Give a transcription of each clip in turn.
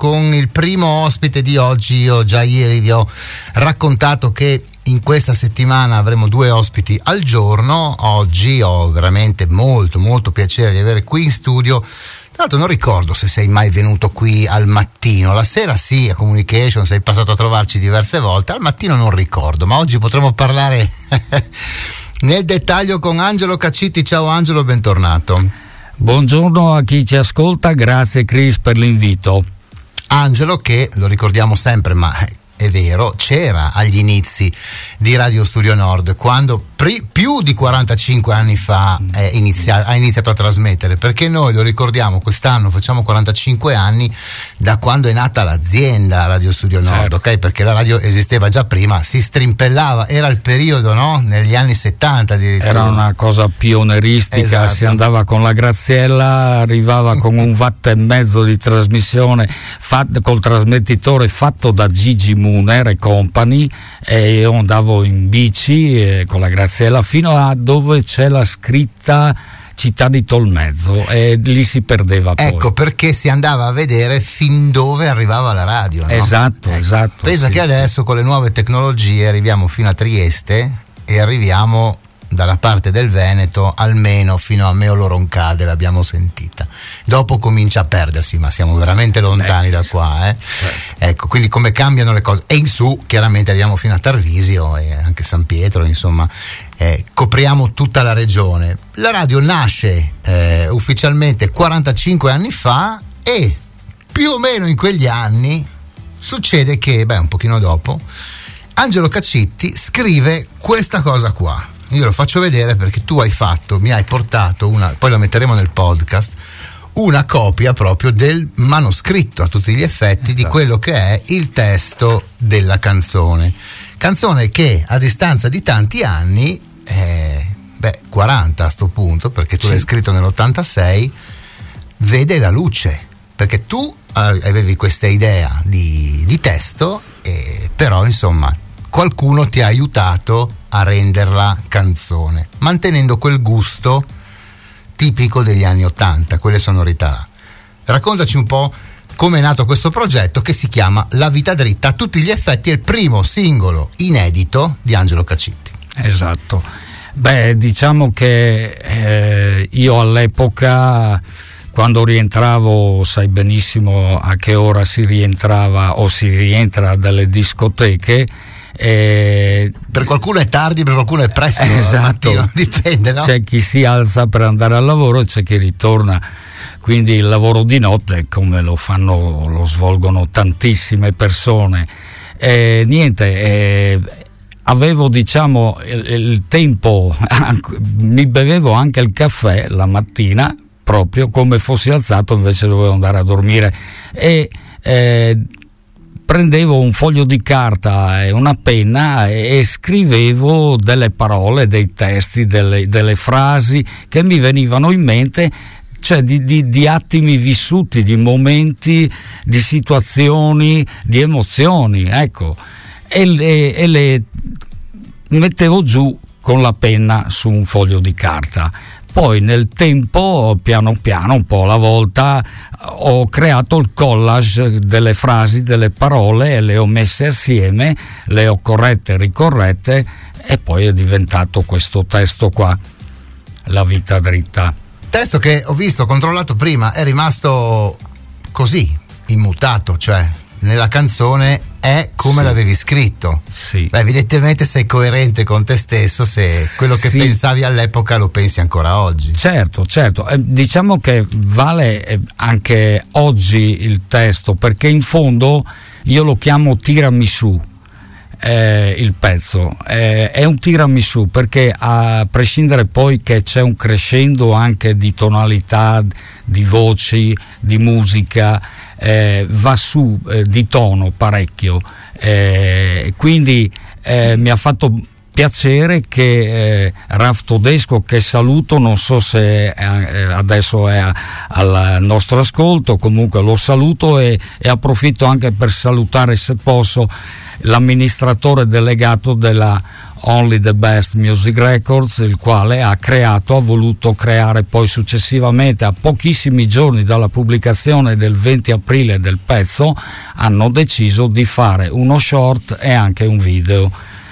con il primo ospite di oggi. Io già ieri vi ho raccontato che in questa settimana avremo 2 ospiti al giorno. Oggi ho veramente molto piacere di avere qui in studio. Tra l'altro non ricordo se sei mai venuto qui al mattino. La sera sì, a Communication sei passato a trovarci diverse volte, al mattino non ricordo, ma oggi potremo parlare nel dettaglio con Angelo Caccitti. Ciao Angelo, bentornato. Buongiorno a chi ci ascolta, grazie Chris per l'invito. Angelo, che lo ricordiamo sempre, ma è vero, c'era agli inizi di Radio Studio Nord quando più di 45 anni fa ha iniziato a trasmettere, perché noi lo ricordiamo, quest'anno facciamo 45 anni da quando è nata l'azienda Radio Studio Nord, certo. Ok? Perché la radio esisteva già prima, si strimpellava, era il periodo, no? Negli anni 70 addirittura. Era una cosa pioneristica, esatto. Si andava con la Graziella, arrivava con 1,5 watt di trasmissione col trasmettitore fatto da Gigi Muner e Company, e io andavo in bici con la Graziella fino a dove c'è la scritta Città di Tolmezzo, e lì si perdeva poi. Ecco perché si andava a vedere fin dove arrivava la radio, no? Esatto. Pensa che adesso con le nuove tecnologie arriviamo fino a Trieste e arriviamo dalla parte del Veneto almeno fino a Meolo-Roncade, l'abbiamo sentita. Dopo comincia a perdersi, ma siamo veramente lontani da qua, Certo. Ecco, quindi come cambiano le cose. E in su chiaramente arriviamo fino a Tarvisio e anche San Pietro, insomma, copriamo tutta la regione. La radio nasce ufficialmente 45 anni fa, e più o meno in quegli anni succede che, un pochino dopo, Angelo Caccitti scrive questa cosa qua. Io lo faccio vedere perché tu mi hai portato poi lo metteremo nel podcast, una copia proprio del manoscritto a tutti gli effetti, esatto, di quello che è il testo della canzone che a distanza di tanti anni, 40 a sto punto, perché tu l'hai scritto nell'86, vede la luce, perché tu avevi questa idea di testo, però insomma qualcuno ti ha aiutato a renderla canzone, mantenendo quel gusto tipico degli anni '80, quelle sonorità. Raccontaci un po' come è nato questo progetto che si chiama La Vita Dritta. A tutti gli effetti è il primo singolo inedito di Angelo Caccitti. Esatto. Diciamo che io all'epoca, quando rientravo, sai benissimo a che ora si rientrava o si rientra dalle discoteche. Per qualcuno è tardi, per qualcuno è presto, esatto. Mattino, dipende, no? C'è chi si alza per andare al lavoro e c'è chi ritorna, quindi il lavoro di notte, come lo svolgono tantissime persone. Avevo il tempo, mi bevevo anche il caffè la mattina, proprio come fossi alzato, invece dovevo andare a dormire, e prendevo un foglio di carta e una penna e scrivevo delle parole, dei testi, delle frasi che mi venivano in mente, cioè di attimi vissuti, di momenti, di situazioni, di emozioni, ecco, e le mettevo giù con la penna su un foglio di carta. Poi nel tempo, piano piano, un po' alla volta, ho creato il collage delle frasi, delle parole, e le ho messe assieme, le ho corrette e ricorrette, e poi è diventato questo testo qua, La Vita Dritta. Testo che ho visto, controllato prima, è rimasto così, immutato, cioè nella canzone è come l'avevi scritto. Sì. Evidentemente sei coerente con te stesso, se quello che pensavi all'epoca lo pensi ancora oggi. Certo. Diciamo che vale anche oggi il testo, perché in fondo io lo chiamo tiramisù, il pezzo. È un tiramisù perché, a prescindere poi che c'è un crescendo anche di tonalità, di voci, di musica, va su di tono parecchio, quindi mi ha fatto piacere che Raf Todesco, che saluto, non so se adesso è al nostro ascolto, comunque lo saluto, e approfitto anche per salutare, se posso, l'amministratore delegato della Only the Best Music Records, il quale ha voluto creare poi successivamente, a pochissimi giorni dalla pubblicazione del 20 aprile del pezzo, hanno deciso di fare uno short e anche un video.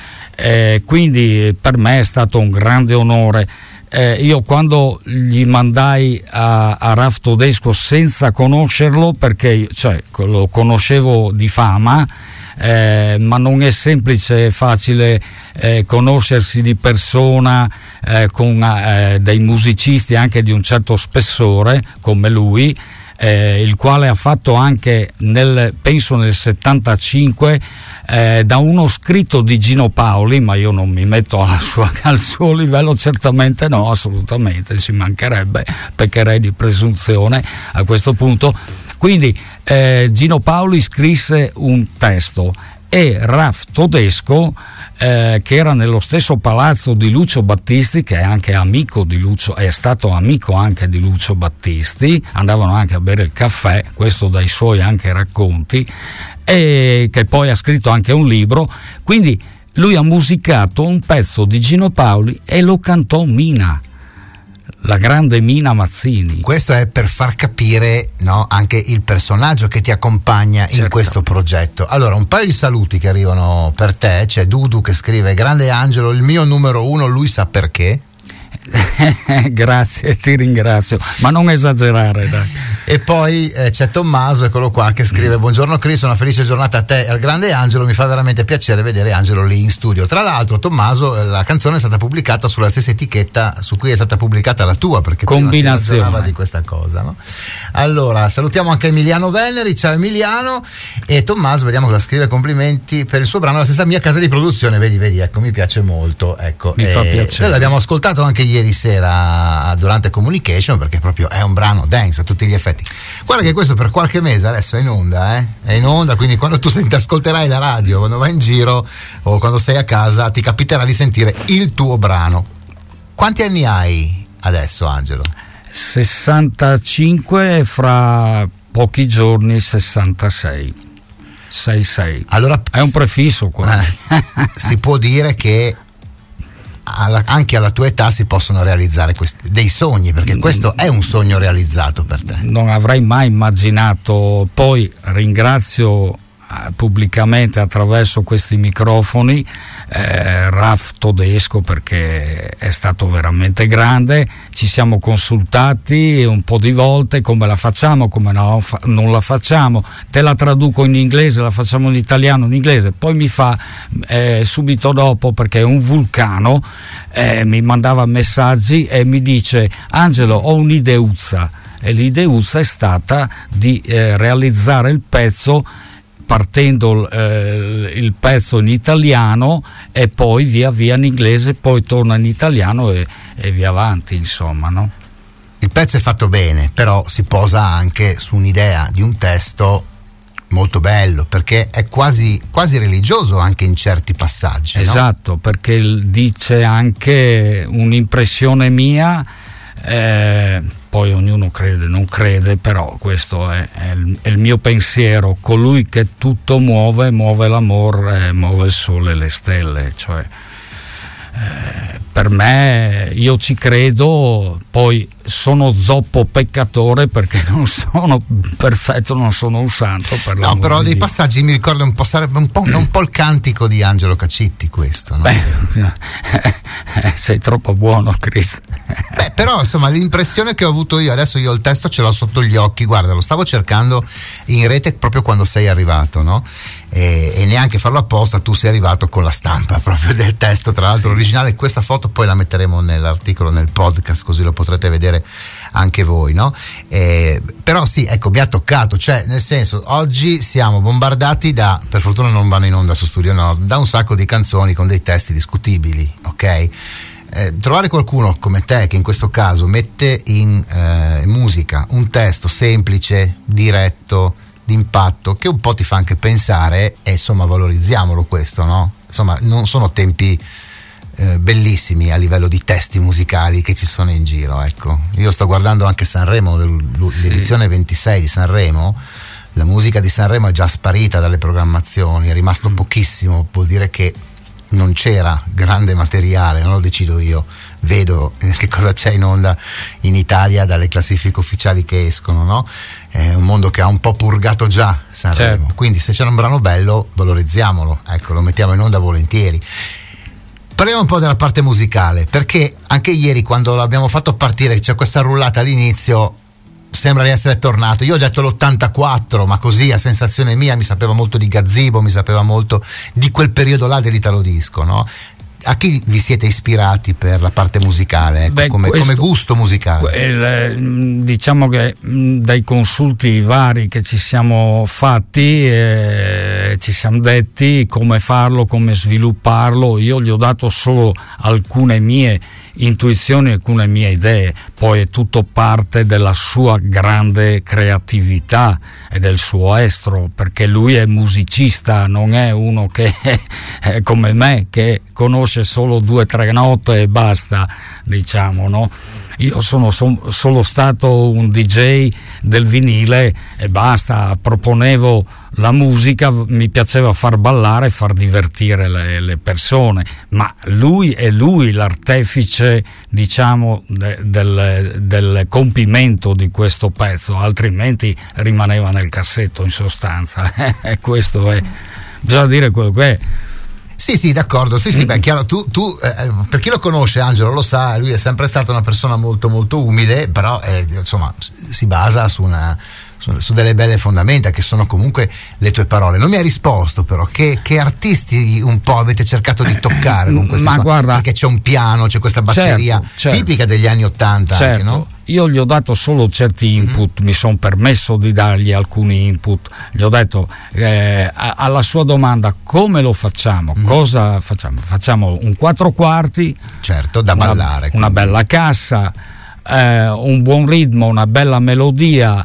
Quindi per me è stato un grande onore. Io quando gli mandai a Raf Todesco senza conoscerlo, perché lo conoscevo di fama, ma non è semplice, facile conoscersi di persona con dei musicisti anche di un certo spessore come lui, il quale ha fatto anche penso nel 75 da uno scritto di Gino Paoli, ma io non mi metto al suo livello, certamente no, assolutamente, ci mancherebbe, peccherei di presunzione a questo punto. Quindi Gino Paoli scrisse un testo e Raf Todesco, che era nello stesso palazzo di Lucio Battisti, che è anche amico di Lucio, è stato amico anche di Lucio Battisti, andavano anche a bere il caffè, questo dai suoi anche racconti, e che poi ha scritto anche un libro. Quindi lui ha musicato un pezzo di Gino Paoli e lo cantò Mina, la grande Mina Mazzini. Questo è per far capire, no, anche il personaggio che ti accompagna in questo progetto. Allora, un paio di saluti che arrivano per te. C'è Dudu che scrive: grande Angelo, il mio numero uno, lui sa perché. Grazie, ti ringrazio, ma non esagerare, dai. E poi c'è Tommaso, eccolo qua, che scrive: buongiorno Chris, una felice giornata a te e al grande Angelo, mi fa veramente piacere vedere Angelo lì in studio. Tra l'altro, Tommaso, la canzone è stata pubblicata sulla stessa etichetta su cui è stata pubblicata la tua, perché prima si parlava di questa cosa, no? Allora, salutiamo anche Emiliano Veneri. Ciao Emiliano. E Tommaso, vediamo cosa scrive: complimenti per il suo brano, la stessa mia casa di produzione, vedi, ecco, mi piace molto, ecco. Mi fa piacere. Noi l'abbiamo ascoltato anche ieri sera durante Communication, perché proprio è un brano dance a tutti gli effetti. Guarda che questo per qualche mese adesso è in onda, è in onda, quindi quando tu ascolterai la radio, quando vai in giro o quando sei a casa, ti capiterà di sentire il tuo brano. Quanti anni hai adesso, Angelo? 65, fra pochi giorni 66. 66. Allora è un prefisso quasi. Si può dire che anche alla tua età si possono realizzare dei sogni, perché questo è un sogno realizzato per te. Non avrei mai immaginato. Poi ringrazio pubblicamente attraverso questi microfoni Raf Todesco, perché è stato veramente grande. Ci siamo consultati un po' di volte, come la facciamo, come non la facciamo, te la traduco in inglese, la facciamo in italiano, in inglese. Poi mi fa subito dopo, perché è un vulcano, mi mandava messaggi e mi dice: Angelo, ho un'ideuzza, e l'ideuzza è stata di realizzare il pezzo partendo il pezzo in italiano e poi via via in inglese, poi torna in italiano e via avanti, insomma, no? Il pezzo è fatto bene, però si posa anche su un'idea di un testo molto bello, perché è quasi religioso anche in certi passaggi. Esatto, no? Perché dice anche un'impressione mia, poi ognuno crede, non crede, però questo è il mio pensiero: colui che tutto muove l'amor, muove il sole e le stelle, cioè per me, io ci credo. Poi sono zoppo peccatore, perché non sono perfetto, non sono un santo, per no, però dei passaggi mi ricorda un po', sarebbe un po' il cantico di Angelo Cacitti, questo, no? Sei troppo buono, Chris. Però insomma l'impressione che ho avuto io, adesso io il testo ce l'ho sotto gli occhi, guarda, lo stavo cercando in rete proprio quando sei arrivato, no? E neanche farlo apposta, tu sei arrivato con la stampa proprio del testo, tra l'altro originale. Questa foto poi la metteremo nell'articolo, nel podcast, così lo potrete vedere anche voi, no? Però sì, ecco, mi ha toccato, cioè nel senso, oggi siamo bombardati per fortuna non vanno in onda su Studio Nord, da un sacco di canzoni con dei testi discutibili, ok? Trovare qualcuno come te che in questo caso mette in musica un testo semplice, diretto, d'impatto, che un po' ti fa anche pensare, e insomma valorizziamolo questo, no? Insomma, non sono tempi bellissimi a livello di testi musicali che ci sono in giro, ecco. Io sto guardando anche Sanremo, l'edizione 26 di Sanremo. La musica di Sanremo è già sparita dalle programmazioni, è rimasto pochissimo, vuol dire che non c'era grande materiale, non lo decido io, vedo che cosa c'è in onda in Italia dalle classifiche ufficiali che escono, no? È un mondo che ha un po' purgato già Sanremo, certo. Quindi se c'è un brano bello valorizziamolo, ecco, lo mettiamo in onda volentieri. Parliamo un po' della parte musicale, perché anche ieri quando l'abbiamo fatto partire, c'è questa rullata all'inizio, sembra di essere tornato. Io ho detto l'84, ma così a sensazione mia mi sapeva molto di Gazzibo, mi sapeva molto di quel periodo là dell'italo disco, no? A chi vi siete ispirati per la parte musicale, ecco, come gusto musicale? Diciamo che dai consulti vari che ci siamo fatti, ci siamo detti come farlo, come svilupparlo. Io gli ho dato solo alcune mie intuizioni, alcune mie idee, poi è tutto parte della sua grande creatività e del suo estro, perché lui è musicista, non è uno che è come me, che conosce solo 2 o 3 note e basta, diciamo, no? Io sono solo stato un DJ del vinile e basta, proponevo la musica, mi piaceva far ballare e far divertire le persone, ma lui è l'artefice, diciamo, del compimento di questo pezzo, altrimenti rimaneva nel cassetto in sostanza. Questo è, bisogna dire quello che è. Sì, d'accordo, sì, beh, chiaro, tu per chi lo conosce, Angelo lo sa, lui è sempre stato una persona molto molto umile, però insomma si basa su delle belle fondamenta che sono comunque le tue parole. Non mi hai risposto però, che artisti un po' avete cercato di toccare con questi suoni? Guarda, perché c'è un piano, c'è questa batteria tipica degli anni '80, certo. Anche, no? Io gli ho dato solo certi input, mi sono permesso di dargli alcuni input, gli ho detto alla sua domanda come lo facciamo, cosa facciamo? Facciamo un 4/4, certo, da ballare, una bella cassa, un buon ritmo, una bella melodia,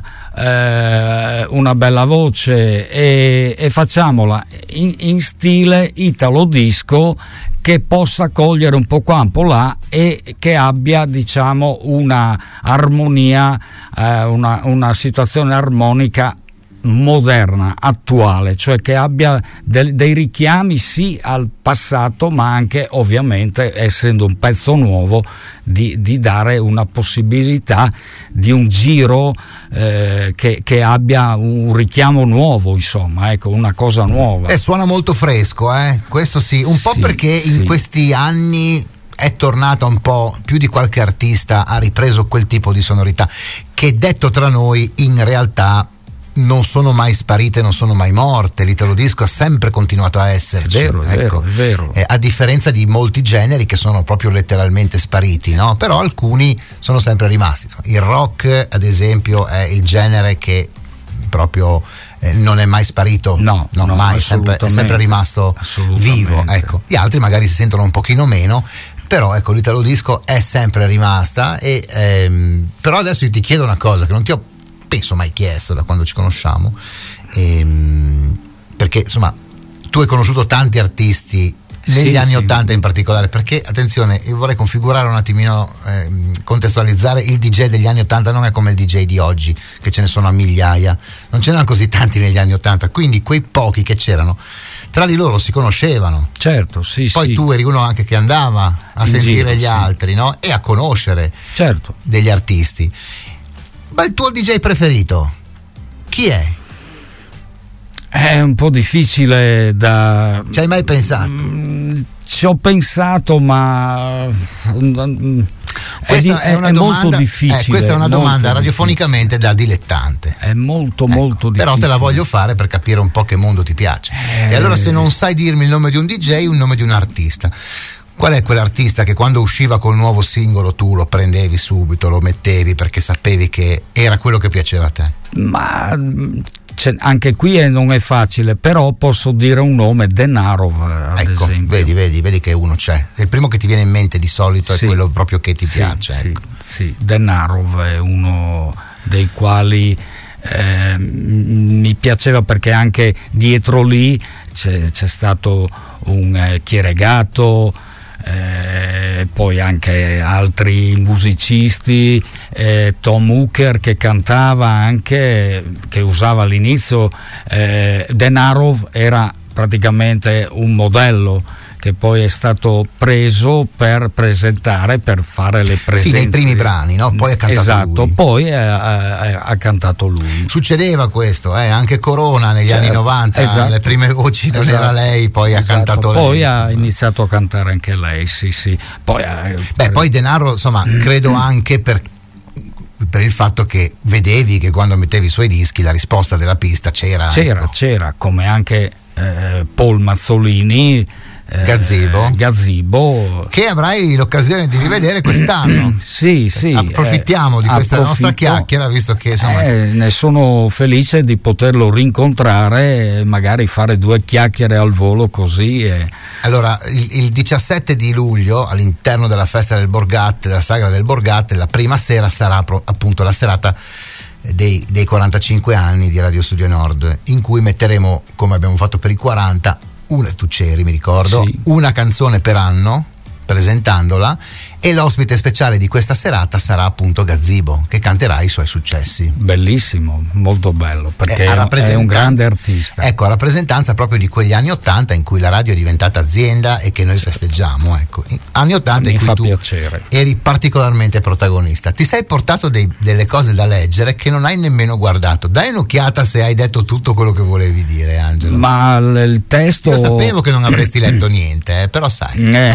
una bella voce e facciamola in stile italo disco, che possa cogliere un po' qua, un po' là, e che abbia, diciamo, una armonia, una situazione armonica moderna, attuale, cioè che abbia dei richiami sì al passato, ma anche, ovviamente, essendo un pezzo nuovo, di dare una possibilità di un giro che abbia un richiamo nuovo, insomma, ecco, una cosa nuova. Suona molto fresco, questo sì, un po' perché in questi anni è tornata un po', più di qualche artista ha ripreso quel tipo di sonorità che, detto tra noi, in realtà non sono mai sparite, non sono mai morte. L'italo disco ha sempre continuato a esserci, è vero. A differenza di molti generi che sono proprio letteralmente spariti, no? Però alcuni sono sempre rimasti. Il rock, ad esempio, è il genere che proprio non è mai sparito, no, mai, è sempre rimasto vivo, ecco. Gli altri magari si sentono un pochino meno, però ecco, l'italo disco è sempre rimasta. Però adesso io ti chiedo una cosa che non ti ho penso mai chiesto da quando ci conosciamo, perché insomma tu hai conosciuto tanti artisti negli anni '80 in particolare, perché attenzione, io vorrei configurare un attimino, contestualizzare: il DJ degli anni '80 non è come il DJ di oggi, che ce ne sono a migliaia, non ce n'erano così tanti negli anni '80, quindi quei pochi che c'erano tra di loro si conoscevano, certo, poi tu eri uno anche che andava a sentire gli altri, no? E a conoscere, certo, degli artisti. Ma il tuo DJ preferito chi è? È un po' difficile da... Ci hai mai pensato? Ci ho pensato, ma questa è una domanda molto difficile. Questa è una domanda radiofonicamente da dilettante. È molto difficile. Però te la voglio fare per capire un po' che mondo ti piace. E allora, se non sai dirmi il nome di un DJ, un nome di un artista, qual è quell'artista che quando usciva col nuovo singolo tu lo prendevi subito, lo mettevi perché sapevi che era quello che piaceva a te? Ma anche qui non è facile, però posso dire un nome, Denarov, ad esempio. Vedi che uno c'è. Il primo che ti viene in mente di solito è quello proprio che ti piace. Ecco. Sì, Denarov è uno dei quali mi piaceva, perché anche dietro lì c'è stato un Chieregato, poi anche altri musicisti, Tom Hooker che cantava anche, che usava all'inizio. Denarov era praticamente un modello che poi è stato preso per presentare, per fare le presenze. Sì, nei primi brani, no? Poi ha cantato esatto, lui. Poi ha cantato lui. Succedeva questo, anche Corona negli anni 90, esatto, le prime voci non era lei, poi ha cantato lei. Poi ha iniziato a cantare anche lei, sì. Poi Denaro, insomma, credo anche per il fatto che vedevi che quando mettevi i suoi dischi la risposta della pista c'era, come anche Paul Mazzolini, Gazzibo, che avrai l'occasione di rivedere quest'anno. Sì, approfittiamo di questa nostra chiacchiera, visto che insomma ne sono felice di poterlo rincontrare e magari fare 2 chiacchiere al volo così. Allora il 17 di luglio all'interno della festa del Borgate, della sagra del Borgate, la prima sera sarà appunto la serata dei 45 anni di Radio Studio Nord, in cui metteremo, come abbiamo fatto per i 40, tu c'eri, mi ricordo, una canzone per anno, presentandola, e l'ospite speciale di questa serata sarà appunto Gazzibo, che canterà i suoi successi. Bellissimo, molto bello, perché è un grande artista. Ecco, a rappresentanza proprio di quegli anni 80 in cui la radio è diventata azienda e che noi festeggiamo, ecco. Anni 80 in cui tu eri particolarmente protagonista. Ti sei portato delle cose da leggere che non hai nemmeno guardato. Dai un'occhiata se hai detto tutto quello che volevi dire, Angelo. Ma il testo... Io sapevo che non avresti letto niente, però sai.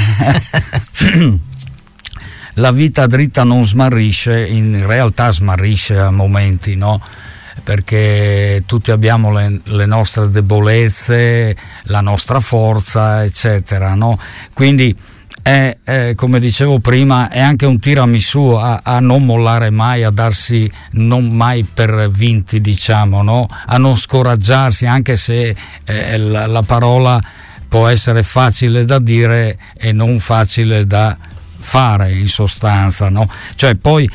La vita dritta non smarrisce, in realtà smarrisce a momenti, no? Perché tutti abbiamo le nostre debolezze, la nostra forza, eccetera, no? Quindi è, come dicevo prima, è anche un tiramisù a non mollare mai, a darsi non mai per vinti, diciamo, no? A non scoraggiarsi, anche se la parola può essere facile da dire e non facile da fare, in sostanza, no? Cioè, poi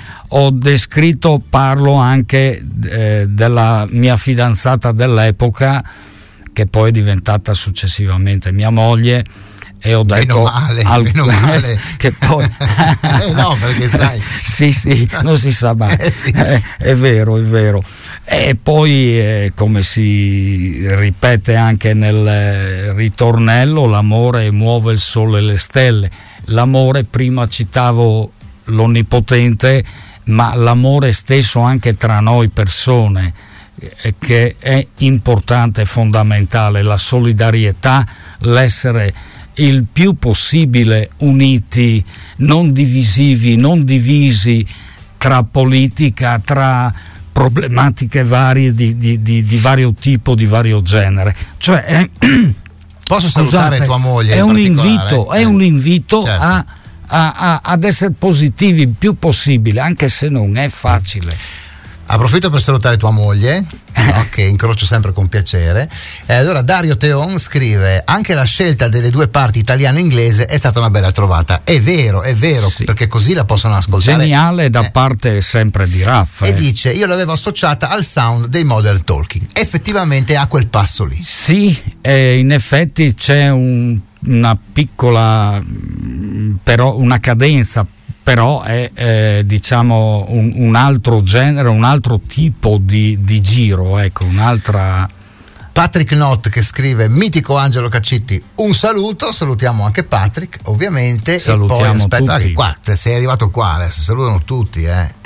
parlo anche della mia fidanzata dell'epoca, che poi è diventata successivamente mia moglie, e ho detto meno male che poi no, perché sai sì, non si sa mai. Sì. È vero. E poi come si ripete anche nel ritornello, l'amore muove il sole e le stelle. L'amore, prima citavo l'Onnipotente, ma l'amore stesso anche tra noi persone, che è importante, fondamentale, la solidarietà, l'essere il più possibile uniti, non divisivi, non divisi tra politica, tra problematiche varie di vario tipo, di vario genere. Cioè posso salutare tua moglie? È un invito certo, ad essere positivi il più possibile, anche se non è facile. Approfitto per salutare tua moglie, no, che incrocio sempre con piacere. Allora Dario Teon scrive: anche la scelta delle 2 parti italiano e inglese è stata una bella trovata. È vero, sì, perché così la possono ascoltare. Geniale da parte sempre di Raffa. E dice: io l'avevo associata al sound dei Modern Talking. Effettivamente ha quel passo lì. Sì, in effetti c'è una piccola, però una cadenza, però è diciamo un altro genere, un altro tipo di giro, ecco, un'altra. Patrick Knott che scrive: mitico Angelo Caccitti, un saluto, salutiamo anche Patrick ovviamente. Salutiamo, e poi aspetta tutti. Che qua sei arrivato qua, adesso salutano tutti,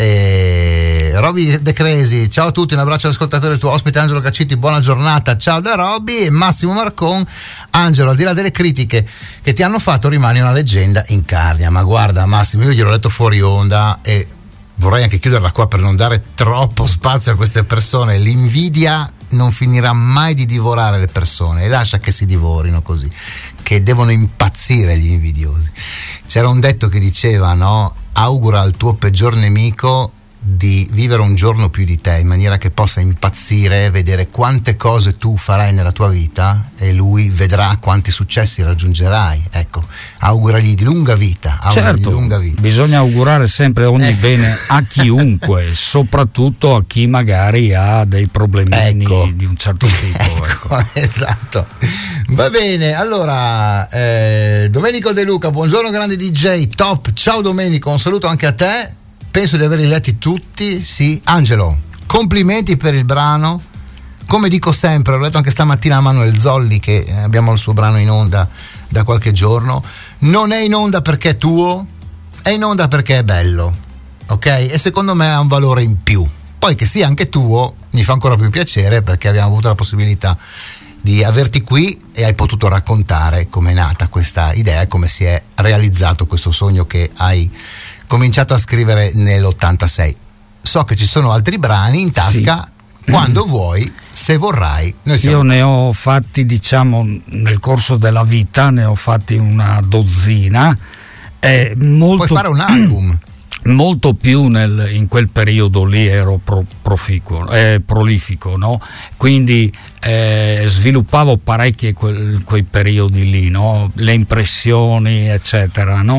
e Roby De Cresi: ciao a tutti, un abbraccio all'ascoltatore del tuo ospite Angelo Caccitti, buona giornata, ciao da Roby. E Massimo Marcon: Angelo, al di là delle critiche che ti hanno fatto, rimani una leggenda in Carnia. Ma guarda Massimo, io gliel'ho detto fuori onda e vorrei anche chiuderla qua per non dare troppo spazio a queste persone. L'invidia non finirà mai di divorare le persone, e lascia che si divorino così, che devono impazzire gli invidiosi. C'era un detto che diceva, no? Augura al tuo peggior nemico di vivere un giorno più di te, in maniera che possa impazzire, vedere quante cose tu farai nella tua vita e lui vedrà quanti successi raggiungerai. Ecco, auguragli di lunga vita. Certo, di lunga vita. Bisogna augurare sempre ogni bene a chiunque, soprattutto a chi magari ha dei problemini di un certo tipo. Ecco. Esatto. Va bene, allora Domenico De Luca, buongiorno grande DJ, top, ciao Domenico, un saluto anche a te. Penso di averli letti tutti, sì. Angelo, complimenti per il brano, come dico sempre, l'ho detto anche stamattina a Manuel Zolli, che abbiamo il suo brano in onda da qualche giorno, non è in onda perché è tuo, è in onda perché è bello, ok? E secondo me ha un valore in più. Poi che sia anche tuo mi fa ancora più piacere, perché abbiamo avuto la possibilità di averti qui e hai potuto raccontare come è nata questa idea e come si è realizzato questo sogno che hai cominciato a scrivere nell'86. So che ci sono altri brani in tasca, sì. Quando vuoi, se vorrai. Io ne ho fatti, diciamo, nel corso della vita, ne ho fatti una dozzina. Puoi fare un album. Molto più in quel periodo lì ero prolifico, no? Quindi sviluppavo parecchie quei periodi lì, no? Le impressioni, eccetera, no?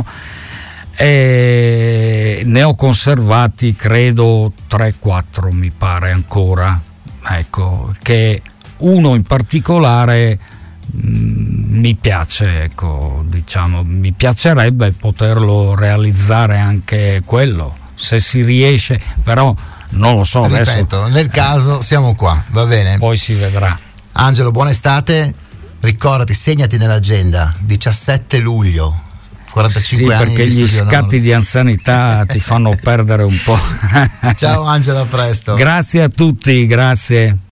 E ne ho conservati credo 3-4 mi pare ancora, ecco, che uno in particolare mi piace, ecco, diciamo, mi piacerebbe poterlo realizzare anche quello, se si riesce, però non lo so. Ripeto, adesso, nel caso siamo qua, va bene? Poi si vedrà. Angelo, buona estate, ricordati, segnati nell'agenda, 17 luglio. 45 sì, anni perché gli scatti di anzianità ti fanno perdere un po'. Ciao Angelo, a presto. Grazie a tutti, grazie.